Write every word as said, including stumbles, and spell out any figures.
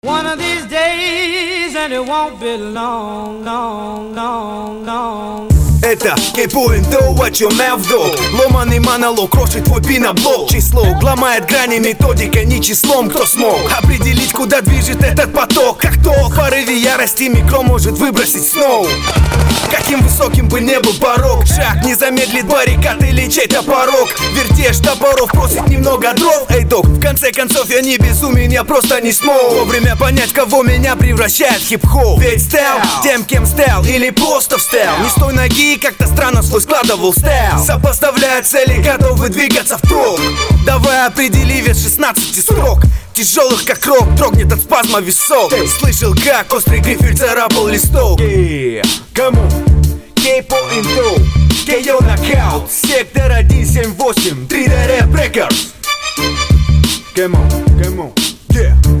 One of these days, and it won't be long, long, long, long. Это кейпоинт-доу, о чем я вдох. Ломаный монолог крошит твой пиноблок. Число ломает грани, методика не числом. Кто смог определить, куда движет этот поток? Как то в порыве ярости микро может выбросить снова. Каким высоким бы не был порог, шаг не замедлит баррикад или чей-то порог. Вертеж топоров просит немного дров. Эй, док, в конце концов я не безумен, я просто не смог вовремя понять, кого меня превращает хип-хоп. Ведь стал тем, кем стал, или просто встал не с той ноги, как-то странно свой складывал стайл. Сопоставляя цели, готовы двигаться впрок. Давай определи вес шестнадцати строк, тяжелых как рок, дрогнет от спазма висок. Слышал, как острый грифель царапал листок. Yeah. Кому? Кейпоинт-доу, Кей-О Нокаут, сектор один семь восемь, три дэ Rap Records. Come on, come on, yeah.